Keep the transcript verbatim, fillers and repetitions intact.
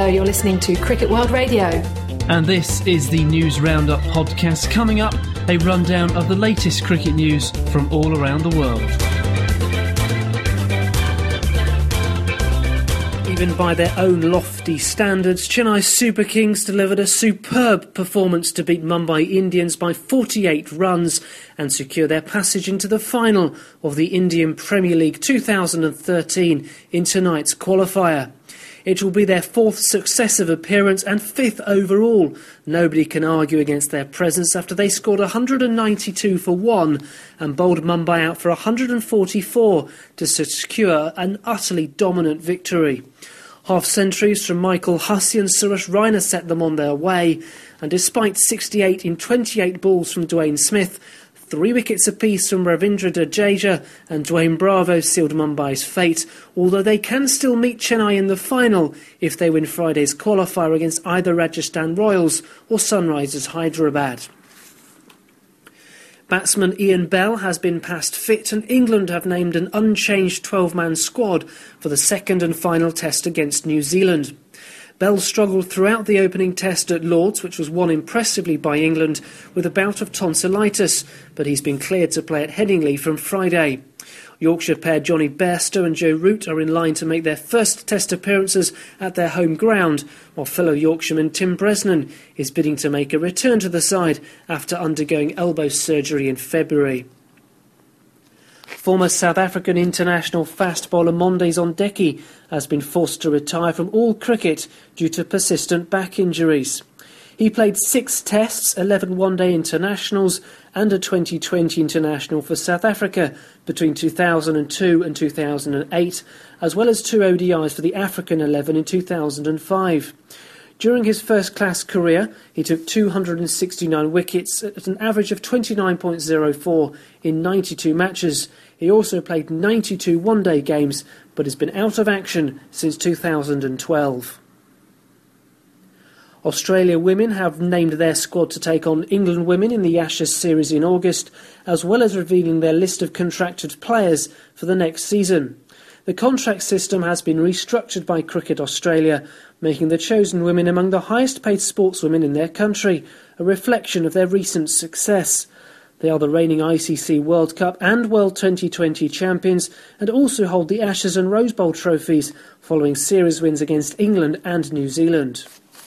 Hello, you're listening to Cricket World Radio. And this is the News Roundup podcast. Coming up, a rundown of the latest cricket news from all around the world. Even by their own lofty standards, Chennai Super Kings delivered a superb performance to beat Mumbai Indians by forty-eight runs and secure their passage into the final of the Indian Premier League two thousand thirteen in tonight's qualifier. It will be their fourth successive appearance and fifth overall. Nobody can argue against their presence after they scored one hundred ninety-two for one and bowled Mumbai out for one hundred forty-four to secure an utterly dominant victory. Half-centuries from Michael Hussey and Suresh Raina set them on their way, and despite sixty-eight in twenty-eight balls from Dwayne Smith, three wickets apiece from Ravindra Jadeja and Dwayne Bravo sealed Mumbai's fate, although they can still meet Chennai in the final if they win Friday's qualifier against either Rajasthan Royals or Sunrisers Hyderabad. Batsman Ian Bell has been past fit and England have named an unchanged twelve-man squad for the second and final test against New Zealand. Bell struggled throughout the opening test at Lord's, which was won impressively by England, with a bout of tonsillitis, but he's been cleared to play at Headingley from Friday. Yorkshire pair Johnny Bairstow and Joe Root are in line to make their first test appearances at their home ground, while fellow Yorkshireman Tim Bresnan is bidding to make a return to the side after undergoing elbow surgery in February. Former South African international fast bowler Mondes Ondeki has been forced to retire from all cricket due to persistent back injuries. He played six tests, eleven one-day internationals and a twenty twenty international for South Africa between two thousand two and two thousand eight, as well as two O D Is for the African eleven in two thousand five. During his first-class career, he took two hundred sixty-nine wickets at an average of twenty-nine point oh four in ninety-two matches. He also played ninety-two one-day games, but has been out of action since two thousand twelve. Australia women have named their squad to take on England women in the Ashes series in August, as well as revealing their list of contracted players for the next season. The contract system has been restructured by Cricket Australia, making the chosen women among the highest paid sportswomen in their country, a reflection of their recent success. They are the reigning I C C World Cup and World twenty twenty champions and also hold the Ashes and Rose Bowl trophies following series wins against England and New Zealand.